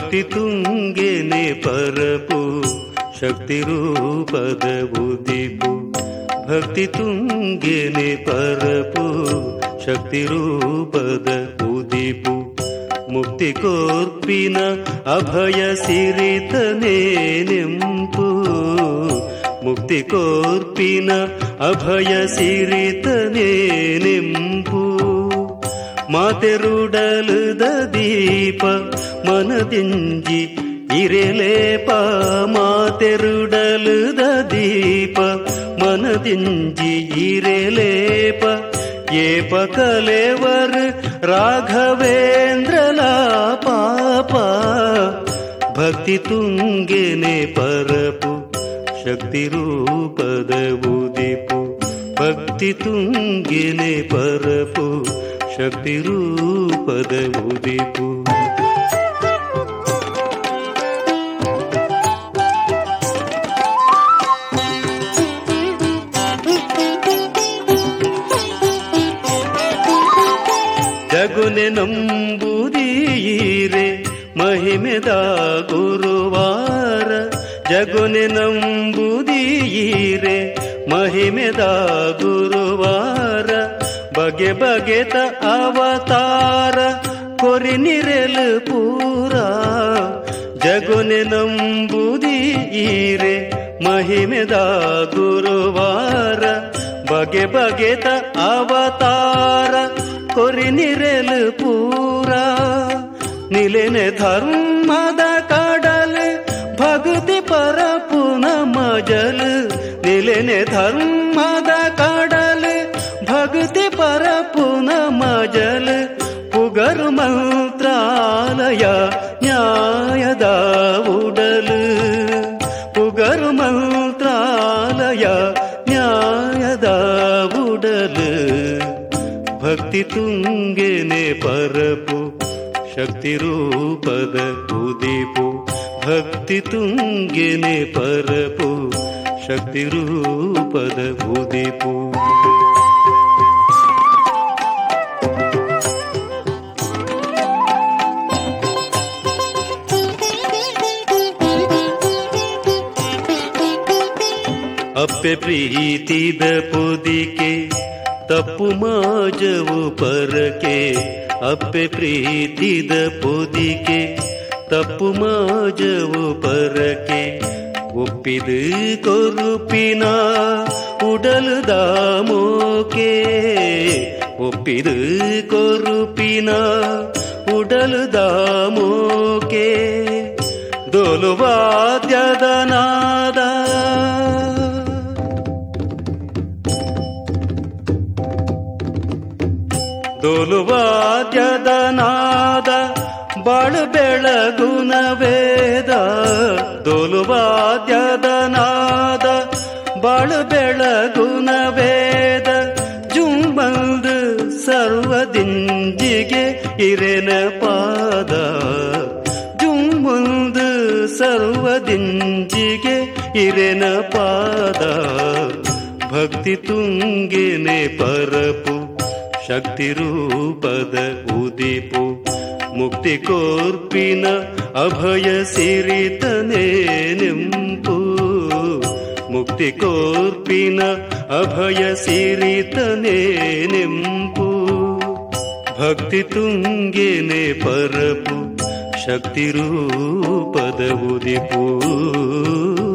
ಭಕ್ತಿ ತುಂಗೆನೆ ಪರಪು ಶಕ್ತಿ ರೂಪದ ಉದಿಪು. ಭಕ್ತಿ ತುಂಗೆನೆ ಪರಪು ಶಕ್ತಿ ರೂಪದ ಉದಿಪು. ಮುಕ್ತಿ ಕೋರ್ಪಿನ ಅಭಯ ಸಿರಿತನೇ ನೆಂಪು. ಮುಕ್ತಿ ಕೋರ್ಪಿನ ಅಭಯ ಸಿರಿತನೇ ನೆಂಪು. ಮಾತೆರುಡಲುದ ದೀಪ ಮನದಿಂಜಿ ಇರೆಲೇಪ. ಮಾತೆರುಡಲುದ ದೀಪ ಮನದಿಂಜಿ ಇರೆಲೇಪ. ಏಪ ಕಲೆವರ್ ರಾಘವೇಂದ್ರಲ ಪಾಪ. ಭಕ್ತಿ ತುಂಗೆನೆ ಪರಪು ಶಕ್ತಿ ರೂಪದ ಉದಿಪು. ಭಕ್ತಿ ತುಂಗೆನೆ ಪರಪು ಶಕ್ತಿ ರೂಪದ ಉದಿಪು. ಜಗುನೆ ನಂಬುದೀರೆ ಮಹಿಮೆದ ಗುರುವಾರ. ಜಗುನೆ ನಂಬುದೀರೆ ಮಹಿಮೆದ ಗುರುವಾರ. ಬಗೆ ಬಗೆತ ಅವತಾರ ಕೊರಿನಿರೆಲು ಪೂರ. ಜಗುನೆ ನಂಬುದೀರೆ ಮಹಿಮೆದ ಗುರುವಾರ. ಬಗೆ ಬಗೆತ ಅವತಾರ ಕೊರಿನಿರೆಲು ಪೂರ. ನಿಲೆನೆ ಧರ್ಮದ ಕಡಲ್ ಭಕ್ತಿ ಪರಪುನ ಮಜಲ್. ನಿಲೆನೆ ಧರ್ಮದ ಕಡಲ್ ಭಕ್ತಿ ಪರಪುನ ಮಜಲ್. ಪುಗರು ಮಂತ್ರಾಲಯ ನ್ಯಾಯದ ಉಡಲು. ಪುಗರು ಮಂತ್ರಾಲಯ ನ್ಯಾಯದ ಉಡಲು. ಭಕ್ತಿ ತುಂಗೆನೆ ಪರಪು ಶಕ್ತಿ ರೂಪದ ಉದಿಪು. ಭಕ್ತಿ ತುಂಗೆನೆ ಪರಪು ಶಕ್ತಿ ರೂಪದ ಉದಿಪು. ಅಪ್ಪೆ ಪ್ರೀತಿದ ಪೊದಿಕೆ ತಪ್ಪು ಮಾಜವು ಪರಕೆ. ಅಪ್ಪೆ ಪ್ರೀತಿದ ಪೊದಿಕೆ ತಪ್ಪು ಮಾಜವು ಪರಕೆ. ಒಪ್ಪಿದು ಕೊರುಪಿನ ಉಡಲು ದಾಮೋಕೆ. ಒಪ್ಪಿದು ಕೊರುಪಿನ ಉಡಲು ದಾಮೋಕೆ. ದೋಲುವಾದ್ಯದ ನಾದ ದೋಲುವಾದ್ಯದ ನಾದ ಬಾಳು ಬೆಳಗುನ ವೇದ. ದೋಲುವಾದ್ಯದ ನಾದ ಬಾಳು ಬೆಳಗುನ ವೇದ. ಜುಂಬಂದು ಸರ್ವದಿಂಜಿಗೆ ಇರೆನ ಪಾದ. ಜುಂಬಂದು ಸರ್ವದಿಂಜಿಗೆ ಇರೆನ ಪಾದ. ಭಕ್ತಿ ತುಂಗೆನೆ ಪರಪು ಶಕ್ತಿ ರೂಪದ ಉದಿಪು. ಮುಕ್ತಿ ಕೋರ್ಪಿನ ಅಭಯ ಸಿರಿತನೇ ನೆಂಪು. ಮುಕ್ತಿ ಕೋರ್ಪಿನ ಅಭಯ ಸಿರಿತನೇ ನೆಂಪು. ಭಕ್ತಿ ತುಂಗೆನೆ ಪರಪು ಶಕ್ತಿ ರೂಪದ ಉದಿಪು.